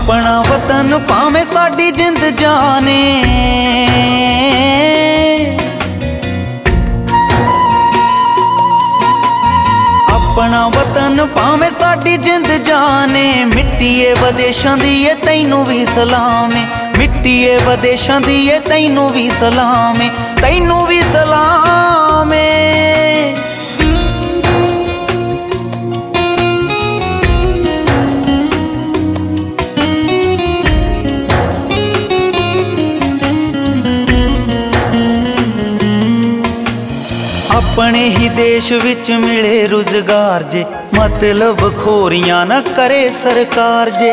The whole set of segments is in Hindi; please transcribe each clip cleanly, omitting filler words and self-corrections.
अपना वतन भावें साडी जिंद जाने, अपना वतन भावें साडी जिंद जाने। मिट्टीए वदेशां दी ए तैनू भी सलाम है, मिट्टीए वदेशां दी ए तैनू भी सलाम है, तैनू भी सलाम है। अपने ही देश विच मिले रोजगार जे, मतलब खोरियां ना करे सरकार जे।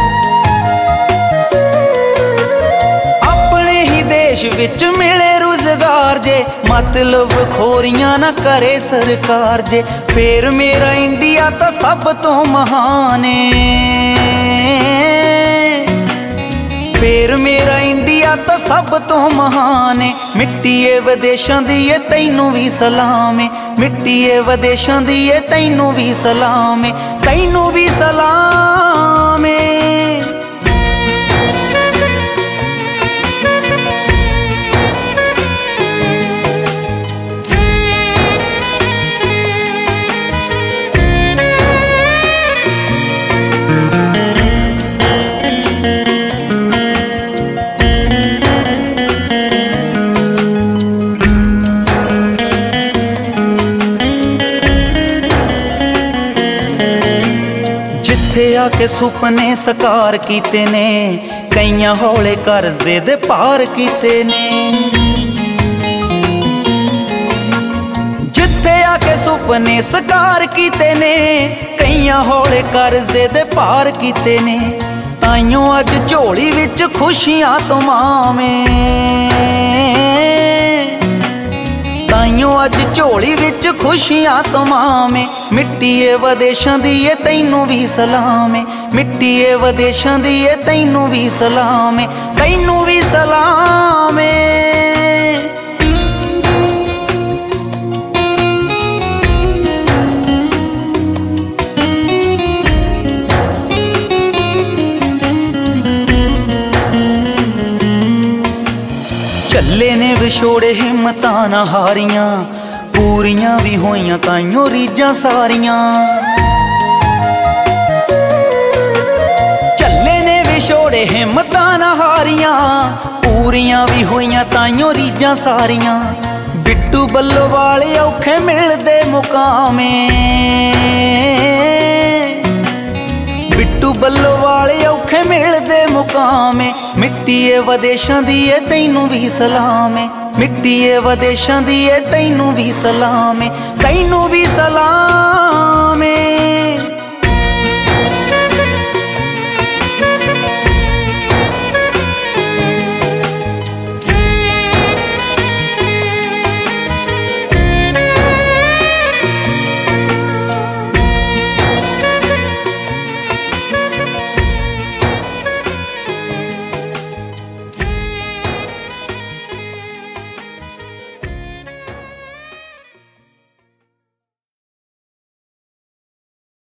अपने ही देश विच मिले रोजगार जे, मतलब खोरियां ना करे सरकार जे। फिर मेरा इंडिया तो सब तो महान है, फिर मेरा इंडिया तो सब तो महान है। मिट्टीए वदेशां दी ए तैनू भी सलाम है, मिट्टीए वदेशां दी ए तैनू भी सलाम है, तैनू भी सलाम है। जिथे आके सुपने साकार कीते ने, कईयां हौले कर्जे दे पार कीते ने। जिथे आके सुपने साकार कीते ने, कईयां हौले कर्जे दे पार कीते ने। ताइयों अज झोली विच खुशियां तमामे, ताइयों अज झोली विच खुशियां तमामे। मिट्टीए वदेशां दी ए तैनू भी सलाम है, मिट्टीए वदेशां दी ए तैनू भी सलाम है, तैनू भी सलाम है। झल्ले ने विछोड़े हिम्मतां ना हारियां, पूरियां भी होइयां ताइयों रीजां सारियां। झल्ले ने विछोड़े हिम्मतां ना हारियां, पूरियां भी होइयां ताइयों रीजां सारियां। बिट्टू बल्लोवाल औखे मिलदे मुकामे, बिट्टू बल्लोवाल औखे मिलदे मुकामे। मिट्टीए वदेशां दी ए तैनू भी सलाम है, मिट्टीए वदेशां दी ए तैनू भी सलाम है, तैनू भी सलाम है।